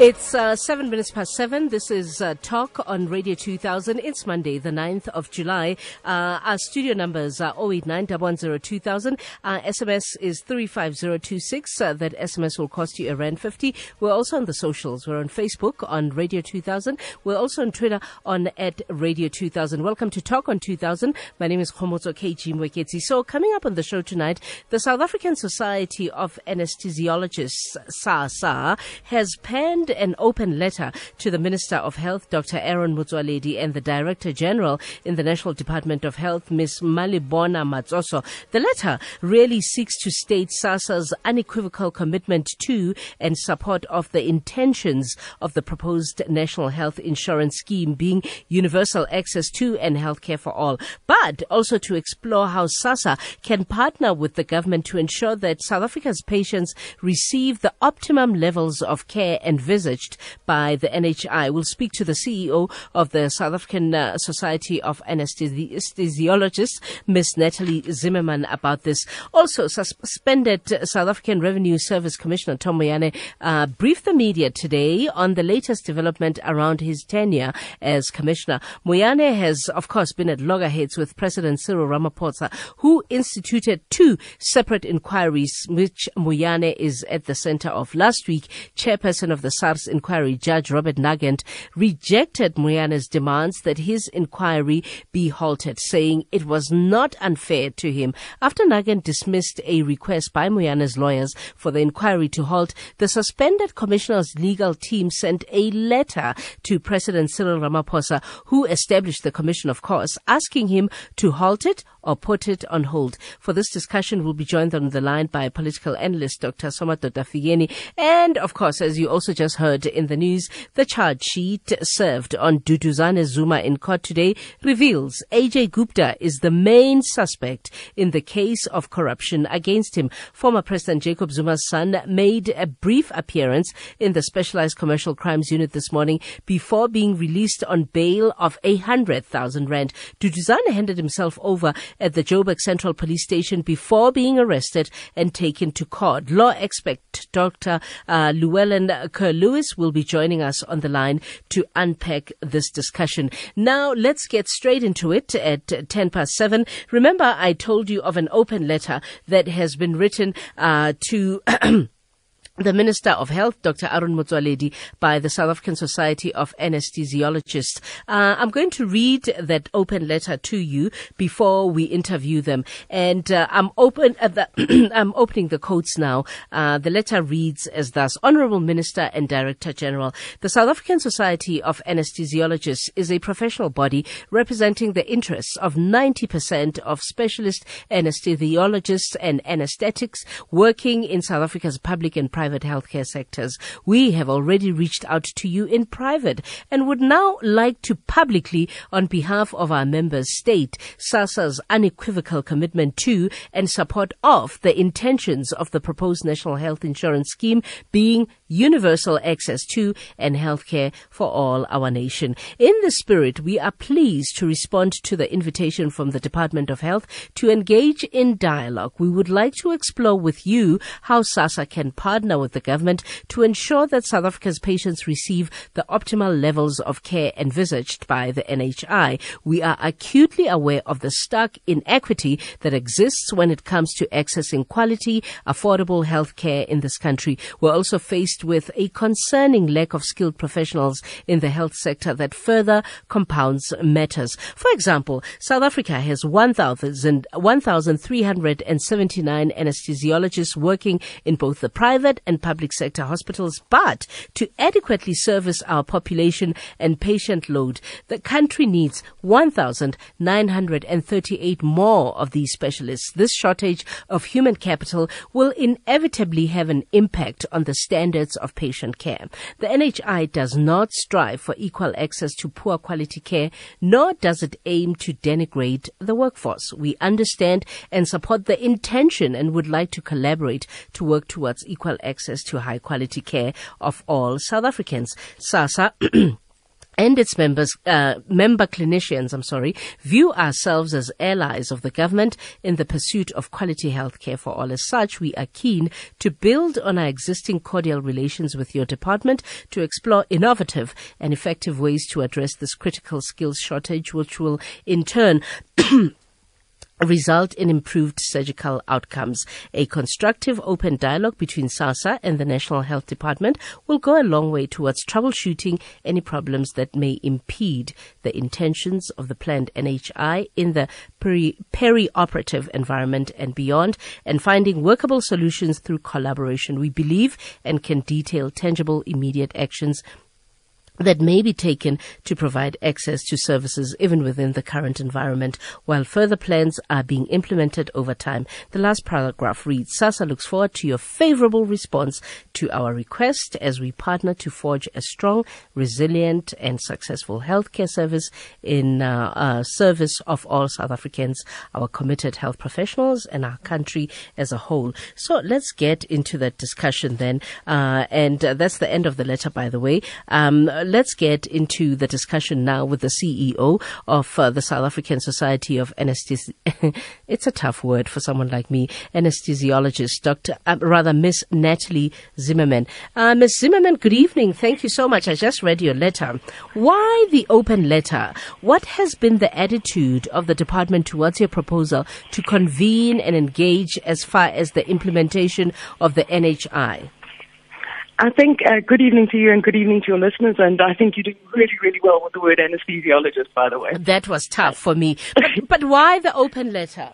It's 7 minutes past 7. This is Talk on Radio 2000. It's Monday, the 9th of July. Our studio numbers are 089 110 2000. Our SMS is 35026. That SMS will cost you R50. We're also on the socials. We're on Facebook on Radio 2000. We're also on Twitter on @Radio 2000. Welcome to Talk on 2000. My name is Khomotso KG Mweketsi. So coming up on the show tonight, the South African Society of Anesthesiologists, SASA, has penned an open letter to the Minister of Health, Dr. Aaron Motsoaledi, and the Director General in the National Department of Health, Ms. Malibona Matsoso. The letter really seeks to state SASA's unequivocal commitment to and support of the intentions of the proposed National Health Insurance Scheme, being universal access to and healthcare for all, but also to explore how SASA can partner with the government to ensure that South Africa's patients receive the optimum levels of care envisaged by the NHI. We'll speak to the CEO of the South African Society of Anesthesiologists, Ms. Natalie Zimmerman, about this. Also, suspended South African Revenue Service Commissioner Tom Moyane briefed the media today on the latest development around his tenure as commissioner. Moyane has, of course, been at loggerheads with President Cyril Ramaphosa, who instituted two separate inquiries, which Moyane is at the center of. Last week, chairperson of the SARS inquiry, Judge Robert Nugent, rejected Moyane's demands that his inquiry be halted, saying it was not unfair to him. After Nugent dismissed a request by Moyane's lawyers for the inquiry to halt, the suspended commissioner's legal team sent a letter to President Cyril Ramaphosa, who established the commission, of course, asking him to halt it or put it on hold. For this discussion, we'll be joined on the line by political analyst Dr. Somadoda Figeni. And, of course, as you also just heard in the news, the charge sheet served on Duduzane Zuma in court today reveals AJ Gupta is the main suspect in the case of corruption against him. Former President Jacob Zuma's son made a brief appearance in the Specialized Commercial Crimes Unit this morning before being released on bail of 100,000 rand. Duduzane handed himself over at the Joburg Central Police Station before being arrested and taken to court. Law expert Dr. Llewellyn Kerr-Lewis will be joining us on the line to unpack this discussion. Now, let's get straight into it at 10 past 7. Remember, I told you of an open letter that has been written to the Minister of Health, Dr. Aaron Motsoaledi, by the South African Society of Anesthesiologists. I'm going to read that open letter to you before we interview them. And I'm opening the quotes now. The letter reads as thus: Honorable Minister and Director General, the South African Society of Anesthesiologists is a professional body representing the interests of 90% of specialist anesthesiologists and anesthetics working in South Africa's public and private healthcare sectors. We have already reached out to you in private and would now like to publicly, on behalf of our members, state SASA's unequivocal commitment to and support of the intentions of the proposed National Health Insurance Scheme, being universal access to and healthcare for all our nation. In this spirit, we are pleased to respond to the invitation from the Department of Health to engage in dialogue. We would like to explore with you how SASA can partner with the government to ensure that South Africa's patients receive the optimal levels of care envisaged by the NHI. We are acutely aware of the stark inequity that exists when it comes to accessing quality, affordable health care in this country. We're also faced with a concerning lack of skilled professionals in the health sector that further compounds matters. For example, South Africa has 1,379 anesthesiologists working in both the private and public sector hospitals, but to adequately service our population and patient load, the country needs 1,938 more of these specialists. This shortage of human capital will inevitably have an impact on the standards of patient care. The NHI does not strive for equal access to poor quality care, nor does it aim to denigrate the workforce. We understand and support the intention and would like to collaborate to work towards equal access to high quality care of all South Africans. SASA and its member clinicians, view ourselves as allies of the government in the pursuit of quality health care for all. As such, we are keen to build on our existing cordial relations with your department to explore innovative and effective ways to address this critical skills shortage, which will in turn result in improved surgical outcomes. A constructive open dialogue between SASSA and the National Health Department will go a long way towards troubleshooting any problems that may impede the intentions of the planned NHI in the peri-operative environment and beyond, and finding workable solutions through collaboration. We believe and can detail tangible, immediate actions that may be taken to provide access to services even within the current environment, while further plans are being implemented over time. The last paragraph reads, SASSA looks forward to your favorable response to our request as we partner to forge a strong, resilient and successful healthcare service in service of all South Africans, our committed health professionals and our country as a whole. So let's get into that discussion then. And that's the end of the letter, by the way. Let's get into the discussion now with the CEO of the South African Society of Anesthesiologists. It's a tough word for someone like me. Anesthesiologist, Miss Natalie Zimmerman. Ms. Zimmerman, good evening. Thank you so much. I just read your letter. Why the open letter? What has been the attitude of the department towards your proposal to convene and engage as far as the implementation of the NHI? I think good evening to you and good evening to your listeners, and I think you do really, really well with the word anesthesiologist, by the way. That was tough for me. But why the open letter?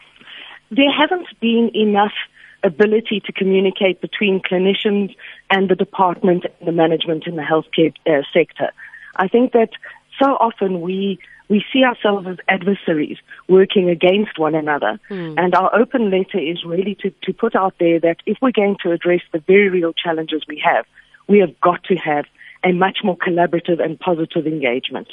There hasn't been enough ability to communicate between clinicians and the department and the management in the healthcare sector. I think that so often we see ourselves as adversaries working against one another. And our open letter is really to put out there that if we're going to address the very real challenges we have got to have a much more collaborative and positive engagement.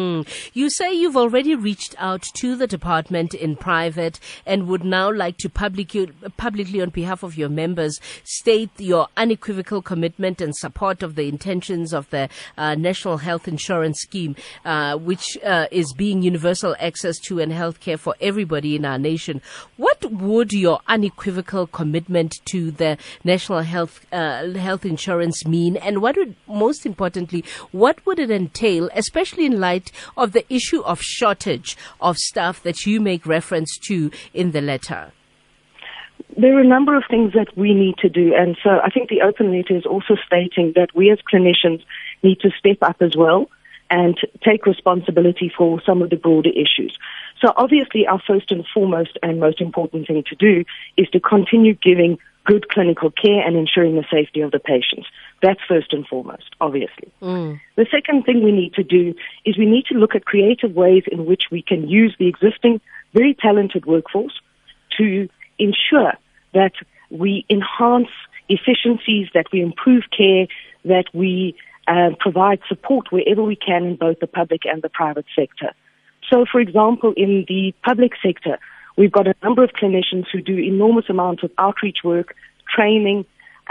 You say you've already reached out to the department in private and would now like to publicly on behalf of your members state your unequivocal commitment and support of the intentions of the National Health Insurance Scheme, which is being universal access to and health care for everybody in our nation. What would your unequivocal commitment to the National Health Insurance mean, and what would, most importantly, what would it entail, especially in light of the issue of shortage of staff that you make reference to in the letter? There are a number of things that we need to do, and so I think the open letter is also stating that we as clinicians need to step up as well and take responsibility for some of the broader issues. So obviously our first and foremost and most important thing to do is to continue giving good clinical care and ensuring the safety of the patients. That's first and foremost, obviously. The second thing we need to do is we need to look at creative ways in which we can use the existing very talented workforce to ensure that we enhance efficiencies, that we improve care, that we provide support wherever we can in both the public and the private sector. So, for example, in the public sector, we've got a number of clinicians who do enormous amounts of outreach work, training,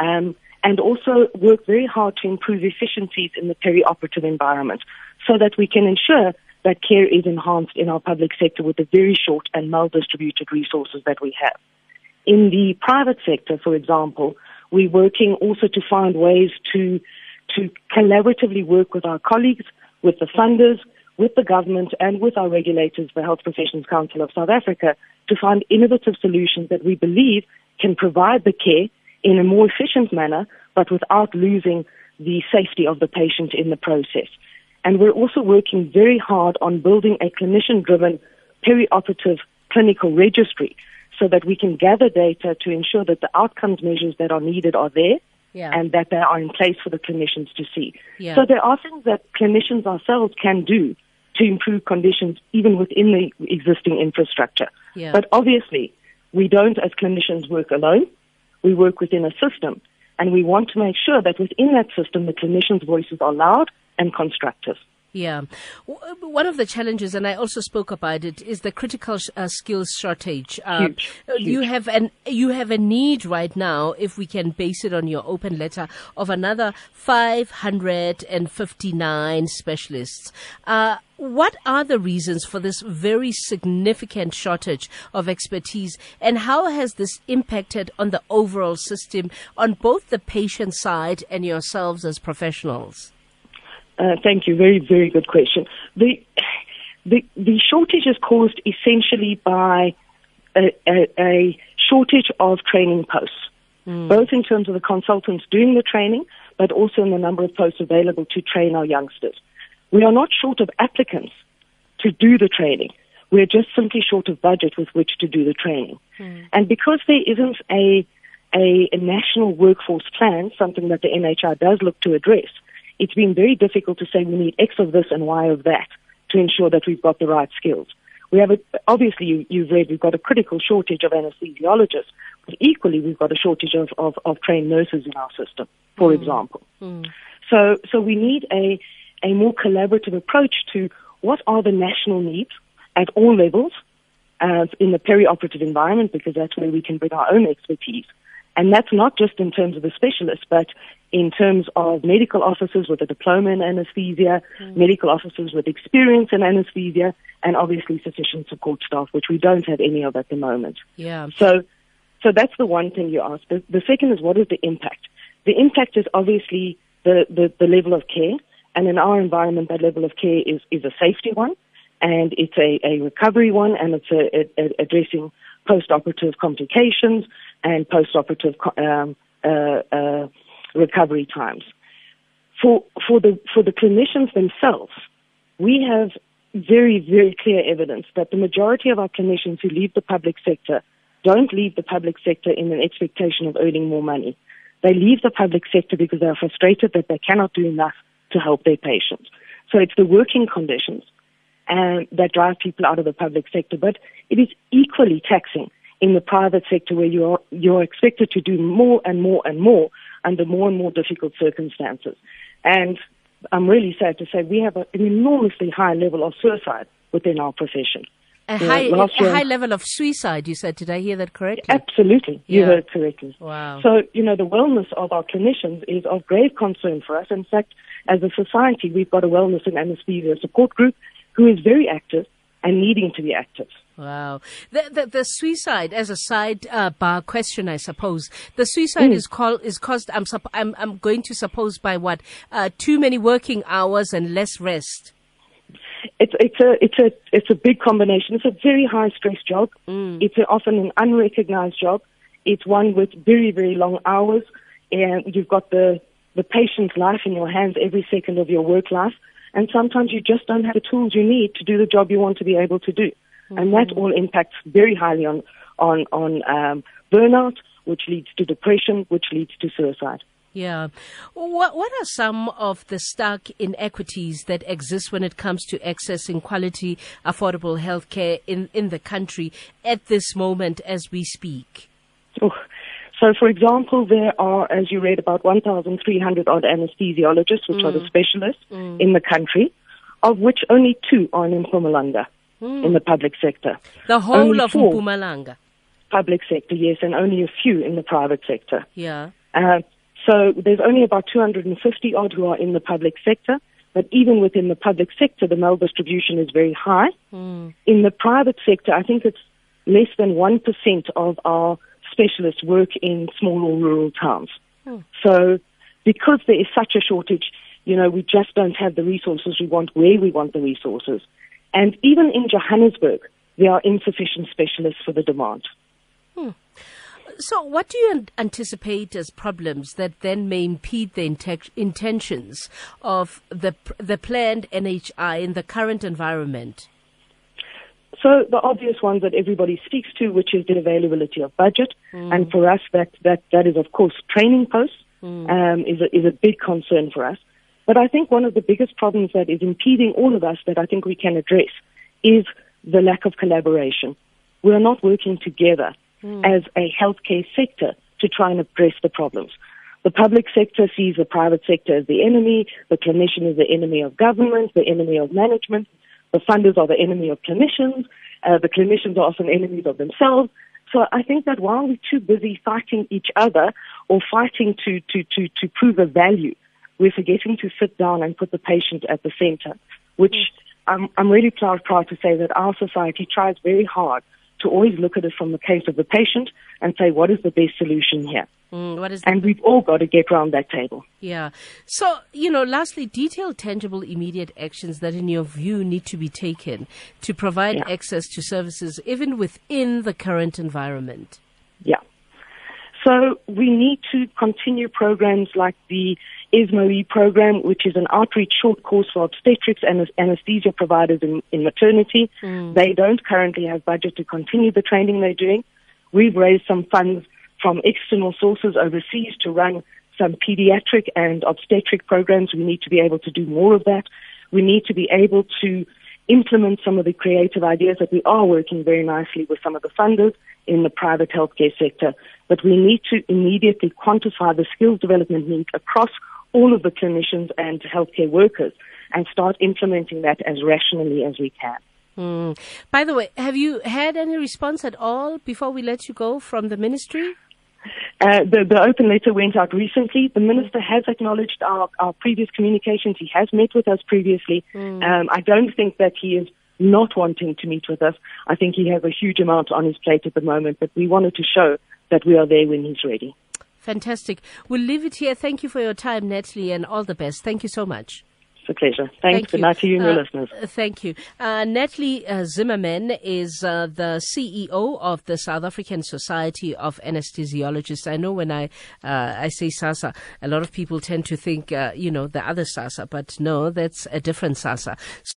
and also work very hard to improve efficiencies in the peri-operative environment so that we can ensure that care is enhanced in our public sector with the very short and mal-distributed resources that we have. In the private sector, for example, we're working also to find ways to collaboratively work with our colleagues, with the funders, with the government, and with our regulators, the Health Professions Council of South Africa, to find innovative solutions that we believe can provide the care in a more efficient manner, but without losing the safety of the patient in the process. And we're also working very hard on building a clinician-driven peri-operative clinical registry so that we can gather data to ensure that the outcomes measures that are needed are there and that they are in place for the clinicians to see. So there are things that clinicians ourselves can do to improve conditions even within the existing infrastructure. But obviously, we don't as clinicians work alone. We work within a system, and we want to make sure that within that system the clinicians' voices are loud and constructive. Yeah. One of the challenges, and I also spoke about it, is the critical skills shortage. Huge. You have a need right now, if we can base it on your open letter, of another 559 specialists. What are the reasons for this very significant shortage of expertise, and how has this impacted on the overall system on both the patient side and yourselves as professionals? Thank you. Very, very good question. The shortage is caused essentially by a shortage of training posts, both in terms of the consultants doing the training, but also in the number of posts available to train our youngsters. We are not short of applicants to do the training. We're just simply short of budget with which to do the training. And because there isn't a national workforce plan, something that the NHI does look to address, it's been very difficult to say we need X of this and Y of that to ensure that we've got the right skills. We have obviously you've read we've got a critical shortage of anesthesiologists, but equally we've got a shortage of trained nurses in our system, for example. So we need a more collaborative approach to what are the national needs at all levels in the perioperative environment, because that's where we can bring our own expertise. And that's not just in terms of the specialists, but in terms of medical officers with a diploma in anesthesia, medical officers with experience in anesthesia, and obviously sufficient support staff, which we don't have any of at the moment. Yeah. So that's the one thing you asked. The second is, what is the impact? The impact is obviously the level of care, and in our environment, that level of care is a safety one, and it's a recovery one, and it's addressing post-operative complications and post-operative recovery times. For the clinicians themselves, we have very, very clear evidence that the majority of our clinicians who leave the public sector don't leave the public sector in an expectation of earning more money. They leave the public sector because they are frustrated that they cannot do enough to help their patients. So it's the working conditions that drive people out of the public sector, but it is equally taxing in the private sector, where you're expected to do more and more and more under more and more difficult circumstances. And I'm really sad to say we have an enormously high level of suicide within our profession. A high level of suicide, you said. Did I hear that correctly? Absolutely. You heard correctly. Wow. So, the wellness of our clinicians is of grave concern for us. In fact, as a society, we've got a wellness and anesthesia support group who is very active and needing to be active. Wow. The suicide, as a side bar question, I suppose, the suicide is caused, I'm going to suppose, by what? Too many working hours and less rest. It's a big combination. It's a very high stress job. It's often an unrecognized job. It's one with very, very long hours, and you've got the patient's life in your hands every second of your work life. And sometimes you just don't have the tools you need to do the job you want to be able to do. And that all impacts very highly on burnout, which leads to depression, which leads to suicide. Yeah. What are some of the stark inequities that exist when it comes to accessing quality, affordable health care in the country at this moment as we speak? So, for example, there are, as you read, about 1,300 odd anesthesiologists, which are the specialists in the country, of which only 2 are in Mpumalanga in the public sector. The whole only of Mpumalanga? Public sector, yes, and only a few in the private sector. Yeah. So there's only about 250 odd who are in the public sector, but even within the public sector, the maldistribution is very high. In the private sector, I think it's less than 1% of our specialists work in small or rural towns. So because there is such a shortage, we just don't have the resources we want where we want the resources. And even in Johannesburg, there are insufficient specialists for the demand. So what do you anticipate as problems that then may impede the intentions of the planned NHI in the current environment? So the obvious ones that everybody speaks to, which is the availability of budget, and for us that is of course training posts is a big concern for us. But I think one of the biggest problems that is impeding all of us that I think we can address is the lack of collaboration. We are not working together as a healthcare sector to try and address the problems. The public sector sees the private sector as the enemy. The clinician is the enemy of government, the enemy of management. The funders are the enemy of clinicians. The clinicians are often enemies of themselves. So I think that while we're too busy fighting each other or fighting to prove a value, we're forgetting to sit down and put the patient at the center, which I'm really proud to say that our society tries very hard to always look at it from the case of the patient and say, what is the best solution here? And we've all got to get around that table. Yeah. So, lastly, detailed, tangible, immediate actions that in your view need to be taken to provide access to services even within the current environment. Yeah. So we need to continue programs like the ESMO-E program, which is an outreach short course for obstetrics and anesthesia providers in maternity. They don't currently have budget to continue the training they're doing. We've raised some funds from external sources overseas to run some pediatric and obstetric programs. We need to be able to do more of that. We need to be able to implement some of the creative ideas that we are working very nicely with some of the funders in the private healthcare sector. But we need to immediately quantify the skills development needs across all of the clinicians and healthcare workers and start implementing that as rationally as we can. By the way, have you had any response at all before we let you go from the ministry? The open letter went out recently. The minister has acknowledged our previous communications. He has met with us previously. I don't think that he is not wanting to meet with us. I think he has a huge amount on his plate at the moment, but we wanted to show that we are there when he's ready. Fantastic. We'll leave it here. Thank you for your time, Natalie, and all the best. Thank you so much. It's a pleasure. Thanks. Good night to you and your listeners. Thank you. Natalie Zimmerman is the CEO of the South African Society of Anesthesiologists. I know when I say SASA, a lot of people tend to think, the other SASA, but no, that's a different SASA.